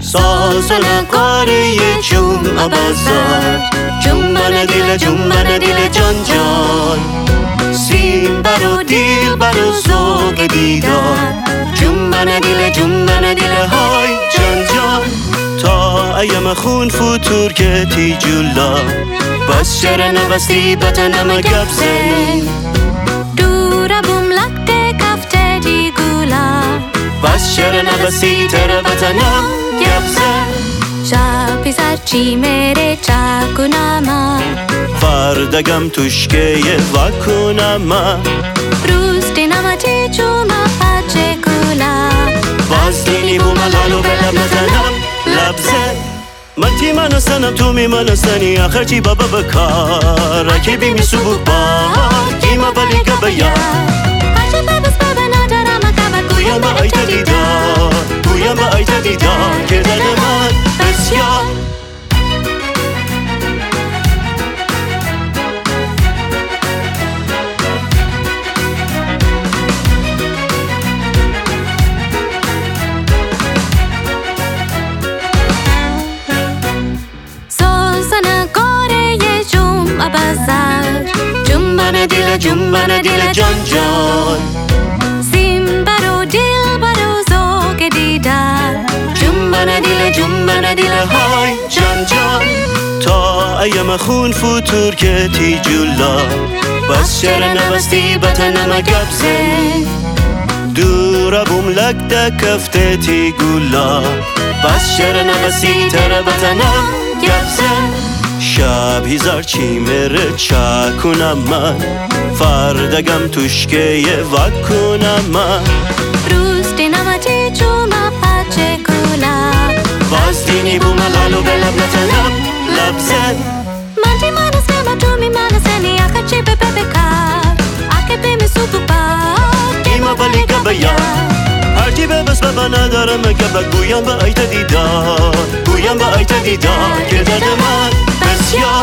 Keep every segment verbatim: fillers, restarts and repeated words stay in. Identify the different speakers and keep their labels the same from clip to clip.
Speaker 1: ساز و نقاره جمعه بازار، جنبن دل جنبن دل جان جان، سیم برو دیل برو ذوق دیدار، جنبن دل جنبن دل های جان جان. تا ایم خون فتور که تی جولا، بس شر نبستی بتنم گبزه،
Speaker 2: دورا بوم لکته کفته دی گولا،
Speaker 1: بس شر نبستی تر بتنم گبزه.
Speaker 2: شبی سرچی میره چاکنما،
Speaker 1: فردگم توشکه وکنما،
Speaker 2: روز دینما تی چوما پچه کولا،
Speaker 1: باز دینی بوم لالو بلب نزنم لبزه. من تی منو سنم تو می منو سنی، آخر چی بابا بکار رکیبی می سبو بار گیما بلی گبیا،
Speaker 2: هرچه ببس بابا ندارم اکبر
Speaker 1: گویم با ایت دیدار، گویم با ایت دیدار که درد من بسیار. جنبن دل جنبن دل جان جان،
Speaker 2: سیم برو دل برو ذوق دیدار،
Speaker 1: جنبن دل جنبن دل های جان جان. تا ایم خون فتور که تی جولا، بس شر نبستی بتنم گبزه، دورا بوم لکته کفته تی گولا، بس شر نبستی تر بتنم گبزه. شب هزار چی میره چاکنم من، فردگم توشکه وکنم من،
Speaker 2: روز دینما تی چوما پچه کولا،
Speaker 1: باز دینی بوم لالو بلب نزنم لبزه.
Speaker 2: من تی منو سنم تو می منو سنی، آخر چی به بکار آکه بی می سوپو بار
Speaker 1: گیما بلی گبیا، هرچی ببس بابا ندارم گبا، گویم با ایت دیدار، گویم با ایت دیدار که درد من بسیار.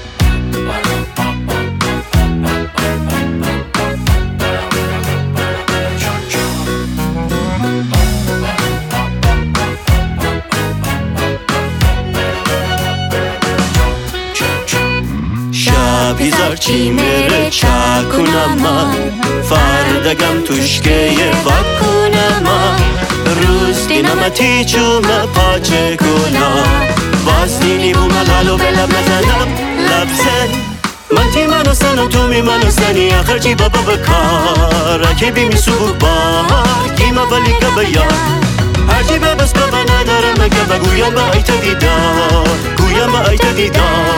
Speaker 1: شب هزار چی میره چاکنم من، فردگم توشکه وکنم من، روز دینم تی چوم پاچه کولا، باز دینی بوم لالو بلب نزنم لبزه. من تی منو سنم تو می منو سنی، آخر چی بابا بکار رکیبی می سبو بار گیما بلی گبیا، هرچی ببس بابا ندارم گبا، گویم با ایت دیدار، گویم با ایت دیدار